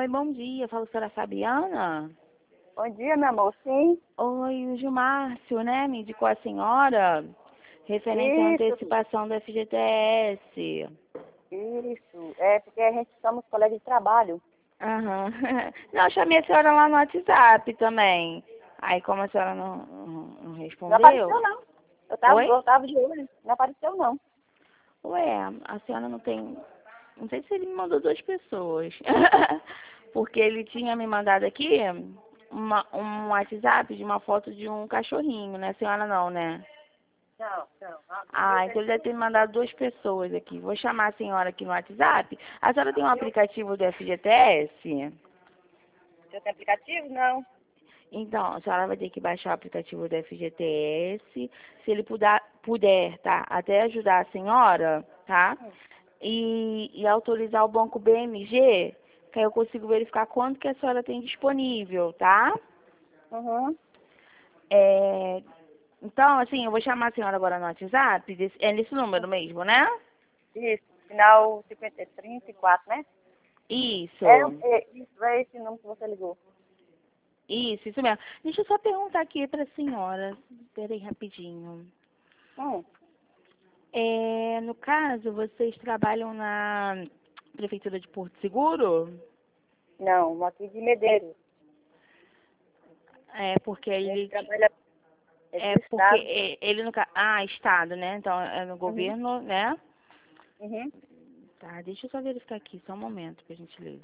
Oi, bom dia. Falo com a senhora Fabiana. Bom dia, meu amor. Sim, Oi, o Gilmárcio, né? Me indicou a senhora referente à isso, antecipação do FGTS. isso. É porque a gente somos colegas de trabalho. Aham. Não, eu chamei a senhora lá no WhatsApp também. Aí, como a senhora não Não respondeu. apareceu, não. Oi? Eu tava de olho. Não apareceu, não. Ué, a senhora não tem. Não sei se ele me mandou duas pessoas. Porque ele tinha me mandado aqui um WhatsApp de uma foto de um cachorrinho, né? A senhora não, né? Não, não. Ah, então ele deve ter me mandado duas pessoas aqui. Vou chamar a senhora aqui no WhatsApp. A senhora tem um aplicativo do FGTS? Você tem aplicativo? Não. Então, a senhora vai ter que baixar o aplicativo do FGTS. Se ele puder, tá? Até ajudar a senhora, tá? E autorizar o banco BMG, que aí eu consigo verificar quanto que a senhora tem disponível, tá? Uhum. É, então, assim, eu vou chamar a senhora agora no WhatsApp. É nesse número mesmo, né? Isso. Final 34, né? Isso. Isso, é esse número que você ligou. Isso mesmo. Deixa eu só perguntar aqui para a senhora. Espera aí rapidinho. Hum. No caso, vocês trabalham na Prefeitura de Porto Seguro? Não, aqui de Medeiros. É porque A gente ele trabalha é do porque estado. ele no estado, né? Então é no Uhum. governo, né? Uhum. Tá, deixa eu só verificar aqui, só um momento, por gentileza.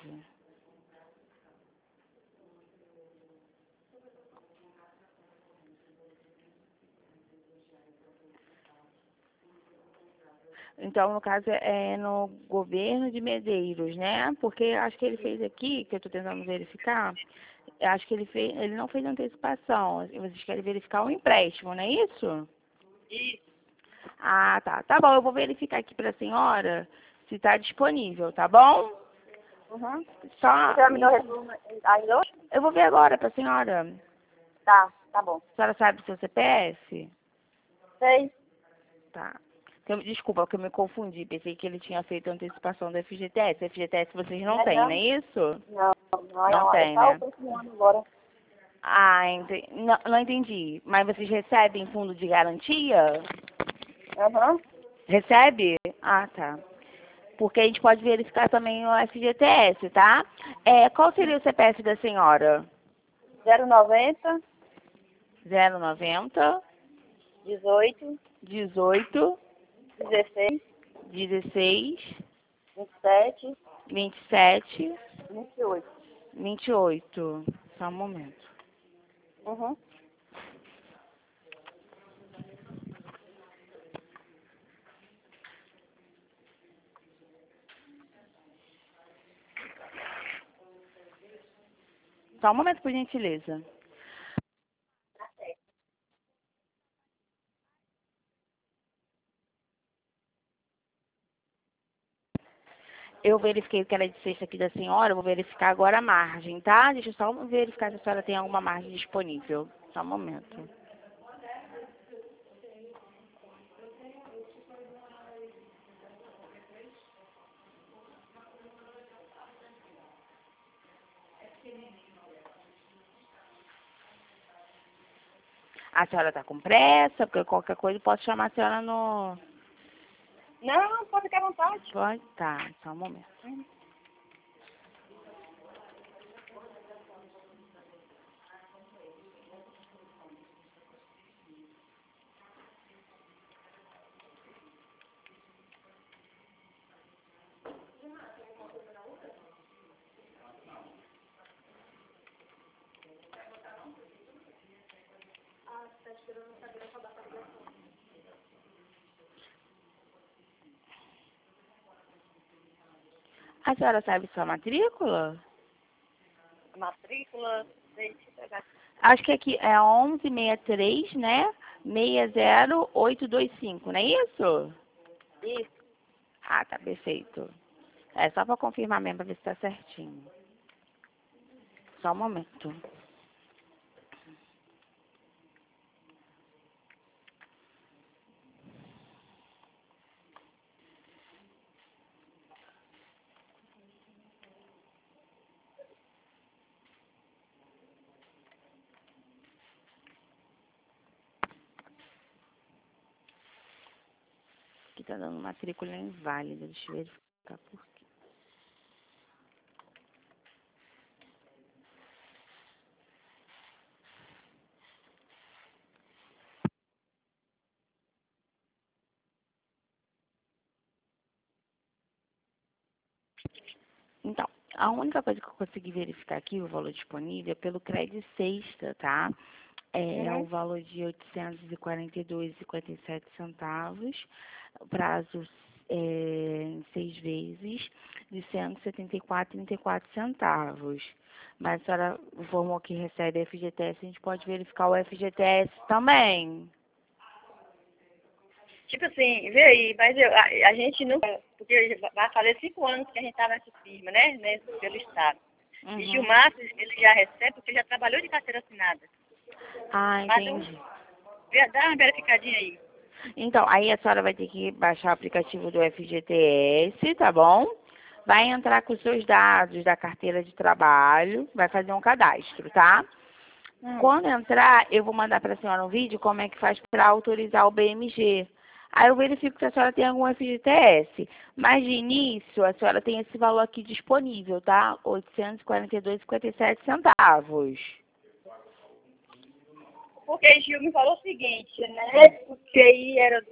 Então, no caso, é no governo de Medeiros, né? Porque acho que ele fez aqui, que eu estou tentando verificar, eu acho que ele não fez antecipação. Vocês querem verificar o empréstimo, não é isso? Isso. Ah, tá. Tá bom, eu vou verificar aqui para a senhora se está disponível, tá bom? Uhum. Só. Você vai me dar o retorno ainda hoje? Eu vou ver agora para a senhora. Tá bom. A senhora sabe o seu CPF? Sei. Tá. Desculpa, que eu me confundi. Pensei que ele tinha feito a antecipação do FGTS. FGTS vocês não têm, não é Não, isso? não, Não é tem, só o né? próximo ano agora. Ah, não, não entendi. Mas vocês recebem fundo de garantia? Aham. Recebe? Ah, tá. Porque a gente pode verificar também o FGTS, tá? Qual seria o CPF da senhora? 090, 090 18, 18 16, 16 27, 27 28. 28. Só um momento. Uhum. Só um momento, por gentileza. Eu verifiquei que era de sexta aqui da senhora, eu vou verificar agora a margem, tá? Deixa eu só verificar se a senhora tem alguma margem disponível. Só um momento. A senhora tá com pressa? Porque qualquer coisa eu posso chamar a senhora no... Não, pode ficar à vontade. Pode? Tá, só um momento. Uhum. A senhora sabe sua matrícula? A matrícula, deixa eu pegar. Acho que aqui é 1163, né? 60825, não é isso? Isso. Ah, tá perfeito. É só para confirmar mesmo, para ver se tá certinho. Só um momento. tá dando matrícula inválida. Deixa eu verificar por quê. Então, a única coisa que eu consegui verificar aqui, o valor disponível, é pelo crédito sexta, tá? É o valor de R$ 842,57, prazo em 6 vezes, de R$ 174,34. Mas a senhora informou que recebe FGTS, a gente pode verificar o FGTS também. Tipo assim, vê aí, mas a gente não... Porque vai fazer 5 anos que a gente tá nessa firma, né? Pelo Estado. E Gilmar, ele já recebe porque ele já trabalhou de carteira assinada. Ah, entendi. Dá uma verificadinha aí. Então, aí a senhora vai ter que baixar o aplicativo do FGTS, tá bom? Vai entrar com os seus dados da carteira de trabalho, vai fazer um cadastro, tá? Quando entrar, eu vou mandar para a senhora um vídeo como é que faz para autorizar o BMG. Aí eu verifico se a senhora tem algum FGTS. Mas de início, a senhora tem esse valor aqui disponível, tá? R$ 842,57. Porque Gil me falou o seguinte, né? Porque aí era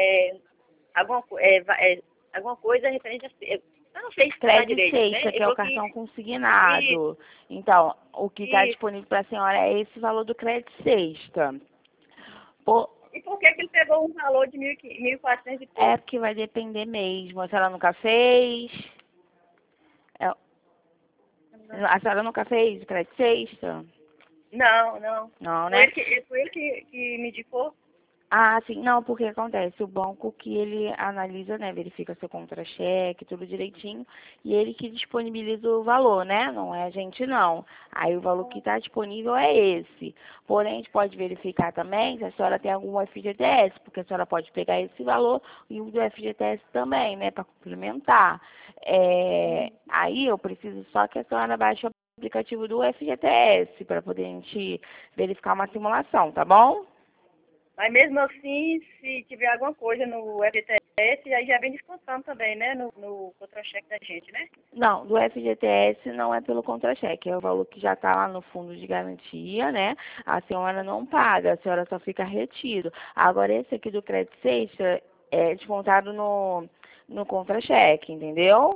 alguma coisa referente a... Eu não sei explicar Crédito direito, né? sexta, Ele que é o falou cartão que... consignado. Então, o que está Isso. disponível para a senhora é esse valor do crédito sexta. E por que ele pegou um valor de 1.400 e É pouco? porque vai depender mesmo. A senhora nunca fez? É- A senhora nunca fez o crédito sexta? Não, não. Não, Foi né? ele que me indicou. Ah, sim, não, porque acontece, o banco que ele analisa, né, verifica seu contra-cheque, tudo direitinho, e ele que disponibiliza o valor, né, não é a gente não. Aí o valor que está disponível é esse. Porém, a gente pode verificar também se a senhora tem algum FGTS, porque a senhora pode pegar esse valor e o do FGTS também, né, para complementar. Aí eu preciso só que a senhora baixe o aplicativo do FGTS para poder a gente verificar uma simulação, tá bom? Mas mesmo assim, se tiver alguma coisa no FGTS, aí já vem descontando também, né? No contra-cheque da gente, né? Não, do FGTS não é pelo contra-cheque, é o valor que já está lá no fundo de garantia, né? A senhora não paga, a senhora só fica retido. Agora, esse aqui do crédito sexta é descontado no contra-cheque, entendeu?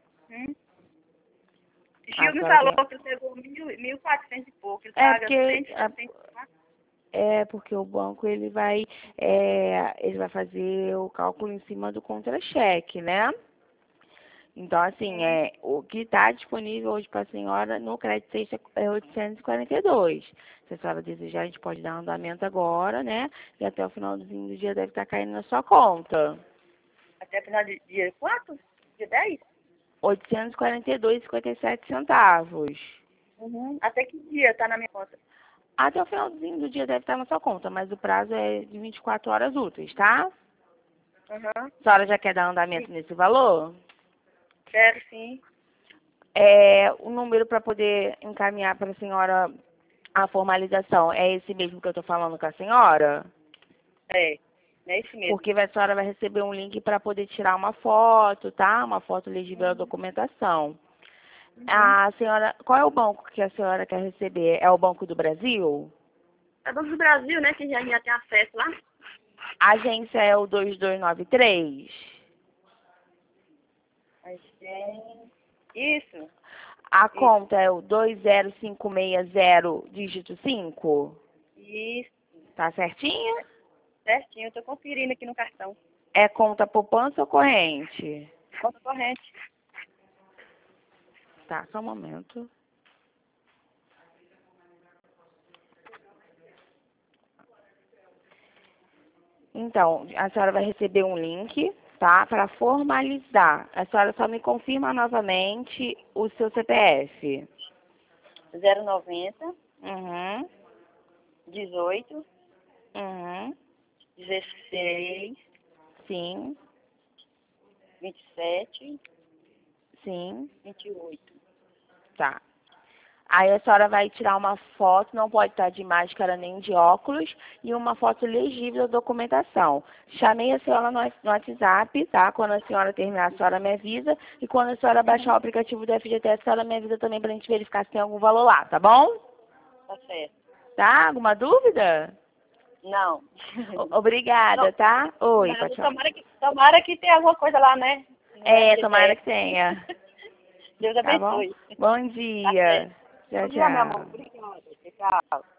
A Gil me senhora falou tem... que ele pegou 1.400 e pouco. Ele É paga porque 164. o banco ele vai fazer o cálculo em cima do contra-cheque, né? Então, assim, o que está disponível hoje para a senhora no crédito sexta é 842. Se a senhora desejar, a gente pode dar andamento agora, né? E até o finalzinho do dia deve estar caindo na sua conta. Até final de dia 4? Dia 10? 842,57. Até que dia tá na minha conta? Até o finalzinho do dia deve estar na sua conta, mas o prazo é de 24 horas úteis, tá? Aham. A senhora já quer dar andamento nesse valor? Quero sim. O número para poder encaminhar para a senhora a formalização é esse mesmo que eu estou falando com a senhora? É isso mesmo. Porque a senhora vai receber um link para poder tirar uma foto, tá? Uma foto legível da documentação. A senhora, qual é o banco que a senhora quer receber? É o Banco do Brasil? É Banco do Brasil, né? Que já tem acesso lá. A agência é o 2293? Aí tem... Isso. A conta é o 20560 dígito 5? Isso. Tá certinho? Certinho. Eu tô conferindo aqui no cartão. É conta poupança ou corrente? Conta corrente. Tá, só um momento. Então, a senhora vai receber um link, tá? Para formalizar. A senhora só me confirma novamente o seu CPF. 090, Uhum, 18, uhum, 16, sim, 27, sim, 28. tá. Aí a senhora vai tirar uma foto, não pode estar de máscara nem de óculos, e uma foto legível da documentação. Chamei a senhora no WhatsApp, tá? Quando a senhora terminar, a senhora me avisa. E quando a senhora baixar o aplicativo do FGTS, a senhora me avisa também pra gente verificar se tem algum valor lá, tá bom? Tá certo. Tá? Alguma dúvida? Não. Obrigada, Não, tá? Oi, nada. pode falar. Tomara que tenha alguma coisa lá, né? No Tomara FGTS. que tenha. Deus Tá bom? abençoe. Bom Tá certo. dia. Tchau, Bom dia, meu amor. tchau. Obrigada. Tchau.